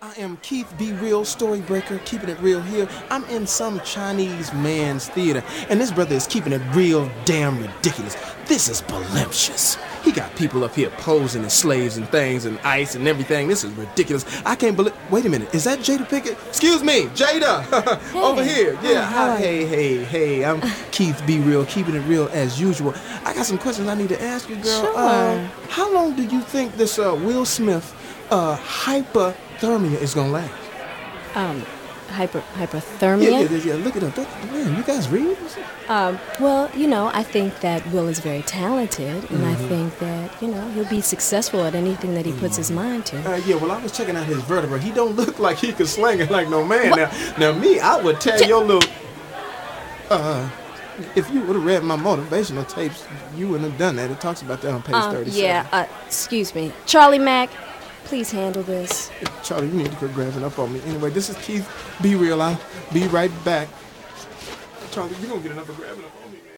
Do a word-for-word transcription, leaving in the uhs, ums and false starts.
I am Keith Be Real, Storybreaker, keeping it real here. I'm in some Chinese man's theater, and this brother is keeping it real damn ridiculous. This is voluptuous. He got people up here posing as slaves and things and ice and everything. This is ridiculous. I can't believe... Wait a minute. Is that Jada Pickett? Excuse me, Jada! Hey. Over here. Yeah, Hi, hi. Hey, hey, hey. I'm Keith Be Real, keeping it real as usual. I got some questions I need to ask you, girl. Sure. Uh, how long do you think this uh, Will Smith uh, hypothermia is going to last? Um, hyper hypothermia. Yeah, yeah, yeah, yeah. Look at him. That, man, you guys read? Um, well, you know, I think that Will is very talented, and Mm-hmm. I think that, you know, he'll be successful at anything that he puts his mind to. Uh, yeah, well, I was checking out his vertebra. He don't look like he could sling it like no man. Now, now, me, I would tear your little... Uh, if you would have read my motivational tapes, you wouldn't have done that. It talks about that on page Um, thirty-seven. yeah, uh, excuse me. Charlie Mack, please handle this. Charlie, you need to quit grabbing up on me. Anyway, this is Keith. Be real. I'll be right back. Charlie, you don't get enough of grabbing up on me, man.